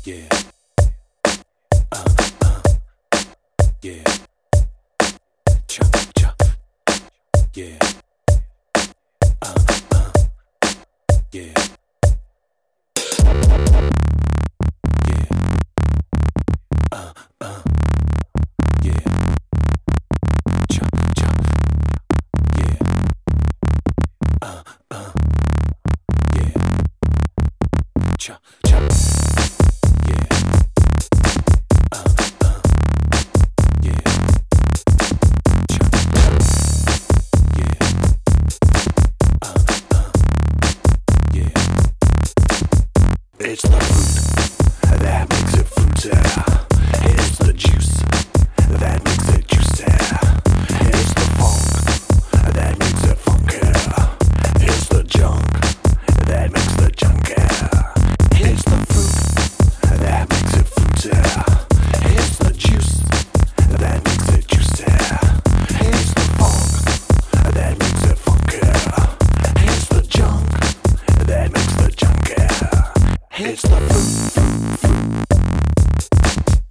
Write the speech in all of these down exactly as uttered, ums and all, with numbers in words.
Yeah. Uh, uh, yeah. Cha, cha. Yeah. Uh, uh, yeah. Yeah. Uh, uh, yeah. Cha, cha. Yeah. Uh, uh, yeah. Cha, cha. Yeah. Uh, uh, yeah. Cha, cha. Yeah. Uh, uh, yeah. It's the fruit that makes it fruity. It's the juice that makes it juicy. It's the funk that makes it funky. It's the junk that makes the junky. It's the fruit that makes it fruity. It's the juice that makes it juicy. It's the funk that makes it funky. It's the junk that makes the junky. It's the fruit, fruit, fruit.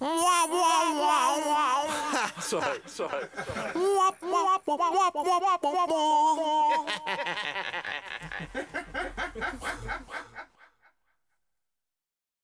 Sorry, sorry. sorry.